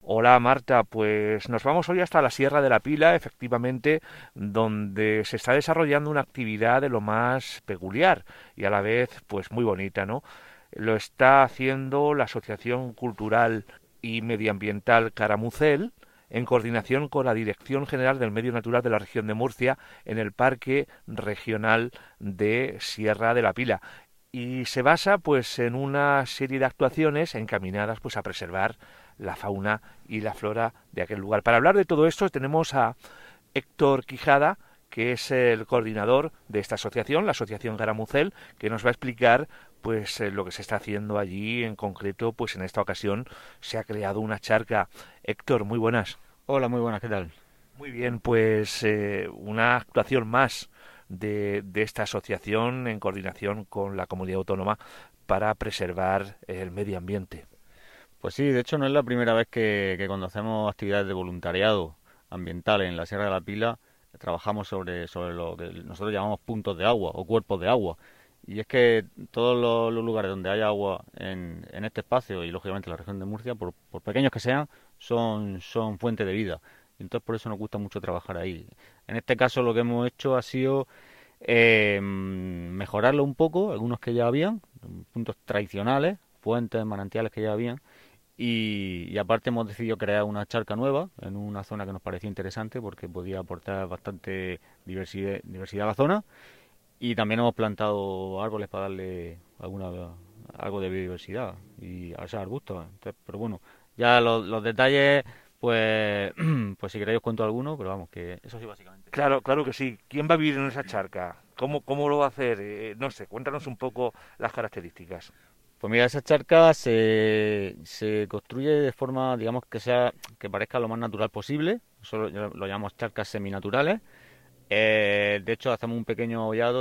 Hola Marta, pues nos vamos hoy hasta la Sierra de la Pila, efectivamente, donde se está desarrollando una actividad de lo más peculiar y a la vez pues muy bonita, ¿no? Lo está haciendo la Asociación Cultural y Medioambiental Caramucel en coordinación con la Dirección General del Medio Natural de la región de Murcia en el Parque Regional de Sierra de la Pila y se basa pues en una serie de actuaciones encaminadas pues a preservar la fauna y la flora de aquel lugar. Para hablar de todo esto tenemos a Héctor Quijada, que es el coordinador de esta asociación, la Asociación Garamucel, que nos va a explicar pues lo que se está haciendo allí. En concreto, pues en esta ocasión se ha creado una charca. Héctor, muy buenas. Hola, muy buenas, ¿qué tal? Muy bien, pues una actuación más de esta asociación en coordinación con la comunidad autónoma para preservar el medio ambiente. Pues sí, de hecho no es la primera vez que cuando hacemos actividades de voluntariado ambiental en la Sierra de la Pila trabajamos sobre lo que nosotros llamamos puntos de agua o cuerpos de agua. Y es que todos los lugares donde hay agua en este espacio y lógicamente en la región de Murcia, por pequeños que sean, son fuente de vida. Y entonces por eso nos gusta mucho trabajar ahí. En este caso lo que hemos hecho ha sido mejorarlo un poco, algunos que ya habían, puntos tradicionales, fuentes, manantiales que ya habían, y aparte hemos decidido crear una charca nueva en una zona que nos parecía interesante porque podía aportar bastante diversidad a la zona, y también hemos plantado árboles para darle algo de biodiversidad y a esos arbustos. Entonces, pero bueno, ya los detalles, pues, pues si queréis os cuento alguno, pero vamos, que eso sí básicamente. Claro, claro que sí. ¿Quién va a vivir en esa charca? ¿Cómo lo va a hacer? No sé, cuéntanos un poco las características. Pues mira, esa charca se construye de forma, digamos, que parezca lo más natural posible. Eso lo llamamos charcas seminaturales. De hecho, hacemos un pequeño hollado,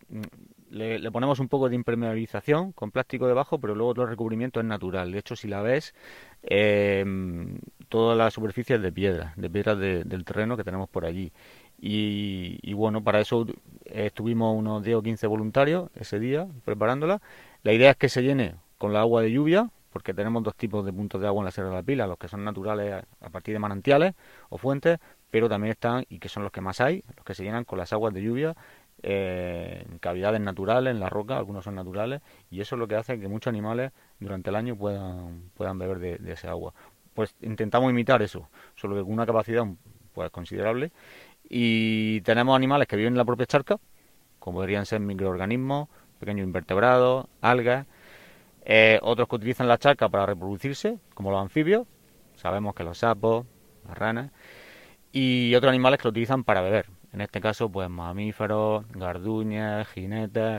le ponemos un poco de impermeabilización con plástico debajo, pero luego todo el recubrimiento es natural. De hecho, si la ves, eh, toda la superficie es de piedras del terreno que tenemos por allí. Y bueno, para eso estuvimos unos 10 o 15 voluntarios ese día preparándola. La idea es que se llene con la agua de lluvia, porque tenemos dos tipos de puntos de agua en la Sierra de la Pila, los que son naturales a partir de manantiales o fuentes, pero también están, y que son los que más hay, los que se llenan con las aguas de lluvia en cavidades naturales, en la roca, algunos son naturales, y eso es lo que hace que muchos animales durante el año puedan beber de ese agua. Pues intentamos imitar eso, solo que con una capacidad pues considerable, y tenemos animales que viven en la propia charca, como podrían ser microorganismos, pequeños invertebrados, algas, otros que utilizan la charca para reproducirse, como los anfibios, sabemos que los sapos, las ranas, y otros animales que lo utilizan para beber. En este caso, pues mamíferos, garduñas, jinetes,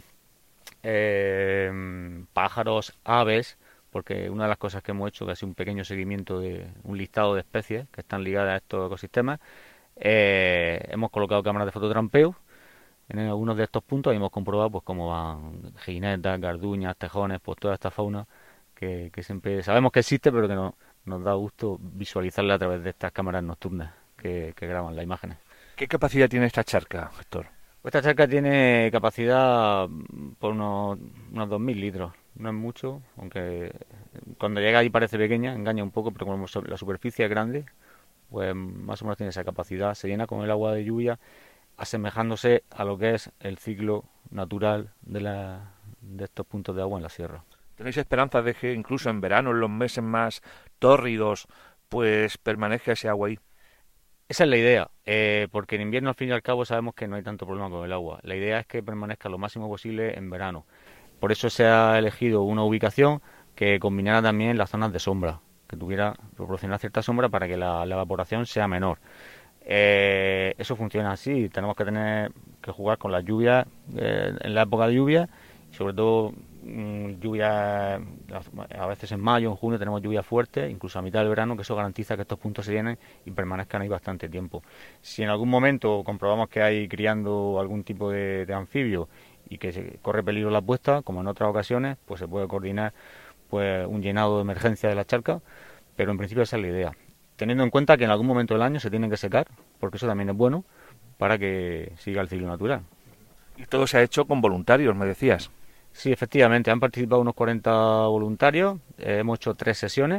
pájaros, aves, porque una de las cosas que hemos hecho, que ha sido un pequeño seguimiento de un listado de especies que están ligadas a estos ecosistemas, hemos colocado cámaras de fototrampeo en algunos de estos puntos y hemos comprobado pues cómo van jinetas, garduñas, tejones, pues toda esta fauna que siempre sabemos que existe, pero que nos da gusto visualizarla a través de estas cámaras nocturnas que graban las imágenes. ¿Qué capacidad tiene esta charca, Héctor? Esta charca tiene capacidad por unos 2000 litros. No es mucho, aunque cuando llega ahí parece pequeña, engaña un poco, pero como la superficie es grande, pues más o menos tiene esa capacidad. Se llena con el agua de lluvia, asemejándose a lo que es el ciclo natural de estos puntos de agua en la sierra. ¿Tenéis esperanza de que incluso en verano, en los meses más tórridos, pues permanezca ese agua ahí? Esa es la idea, porque en invierno al fin y al cabo sabemos que no hay tanto problema con el agua. La idea es que permanezca lo máximo posible en verano. Por eso se ha elegido una ubicación que combinara también las zonas de sombra, que proporcionara cierta sombra para que la evaporación sea menor. Eso funciona así, tenemos que jugar con las lluvias en la época de lluvia, y sobre todo lluvia a veces en mayo, en junio tenemos lluvia fuerte, incluso a mitad del verano, que eso garantiza que estos puntos se llenen y permanezcan ahí bastante tiempo. Si en algún momento comprobamos que hay criando algún tipo de anfibio y que se corre peligro la puesta, como en otras ocasiones, pues se puede coordinar pues un llenado de emergencia de la charca, pero en principio esa es la idea, teniendo en cuenta que en algún momento del año se tienen que secar, porque eso también es bueno para que siga el ciclo natural. Y todo se ha hecho con voluntarios, me decías. Sí, efectivamente, han participado unos 40 voluntarios, hemos hecho 3 sesiones,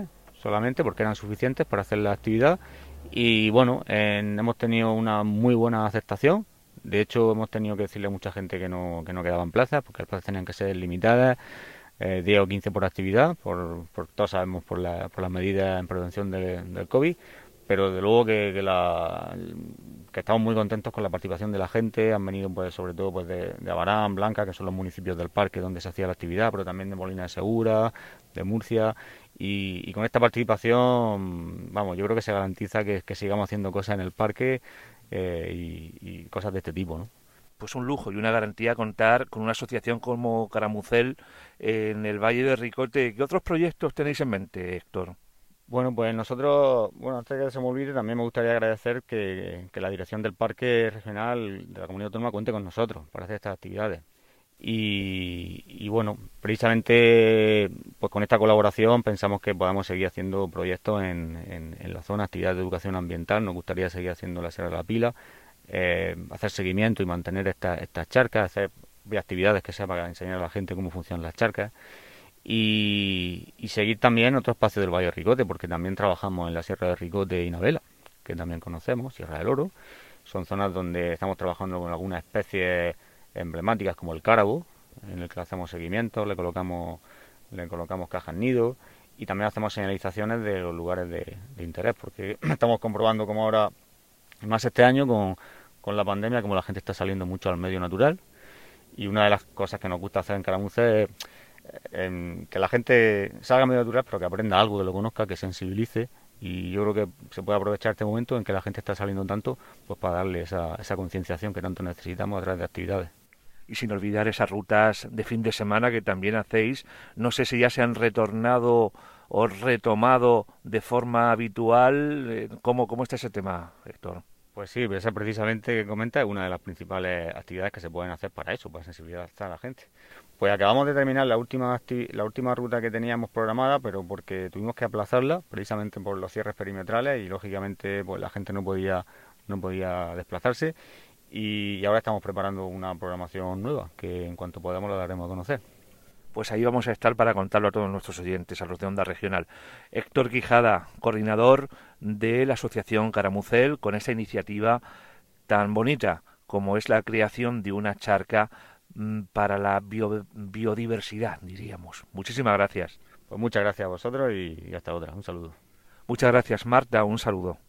solamente, porque eran suficientes para hacer la actividad. Y bueno, hemos tenido una muy buena aceptación. De hecho, hemos tenido que decirle a mucha gente que no quedaban plazas, porque las plazas tenían que ser limitadas, 10 o 15 por actividad, todos sabemos por las medidas en prevención del COVID, pero de luego que estamos muy contentos con la participación de la gente. Han venido pues sobre todo pues de Abarán, Blanca, que son los municipios del parque donde se hacía la actividad, pero también de Molina de Segura, de Murcia, y con esta participación, vamos, yo creo que se garantiza que sigamos haciendo cosas en el parque, y cosas de este tipo, ¿no? Pues un lujo y una garantía contar con una asociación como Caramucel en el Valle de Ricote. ¿Qué otros proyectos tenéis en mente, Héctor? Bueno, pues nosotros, bueno, antes de que se me olvide, también me gustaría agradecer que la dirección del Parque Regional de la Comunidad Autónoma cuente con nosotros para hacer estas actividades. Y bueno, precisamente pues con esta colaboración pensamos que podamos seguir haciendo proyectos en la zona, actividades de educación ambiental. Nos gustaría seguir haciendo la Sierra de la Pila, hacer seguimiento y mantener estas charcas, hacer actividades que sea para enseñar a la gente cómo funcionan las charcas, y seguir también otro espacio del Valle de Ricote, porque también trabajamos en la Sierra de Ricote y Navela, que también conocemos, Sierra del Oro. Son zonas donde estamos trabajando con algunas especies emblemáticas como el cárabo, en el que le hacemos seguimiento, le colocamos cajas nido, y también hacemos señalizaciones de los lugares de interés, porque estamos comprobando como ahora, más este año con la pandemia, como la gente está saliendo mucho al medio natural, y una de las cosas que nos gusta hacer en Caramuce es que la gente salga al medio natural, pero que aprenda algo, que lo conozca, que sensibilice. Y yo creo que se puede aprovechar este momento en que la gente está saliendo tanto, pues para darle esa concienciación que tanto necesitamos a través de actividades. Y sin olvidar esas rutas de fin de semana que también hacéis. No sé si ya se han retornado o retomado de forma habitual. ¿Cómo está ese tema, Héctor? Pues sí, esa precisamente que comenta es una de las principales actividades que se pueden hacer para eso, para sensibilizar a la gente. Pues acabamos de terminar la última ruta que teníamos programada, pero porque tuvimos que aplazarla, precisamente por los cierres perimetrales, y lógicamente pues la gente no podía desplazarse, y ahora estamos preparando una programación nueva, que en cuanto podamos la daremos a conocer. Pues ahí vamos a estar para contarlo a todos nuestros oyentes, a los de Onda Regional. Héctor Quijada, coordinador de la Asociación Caramucel, con esta iniciativa tan bonita como es la creación de una charca para la biodiversidad, diríamos. Muchísimas gracias. Pues muchas gracias a vosotros y hasta otra. Un saludo. Muchas gracias, Marta. Un saludo.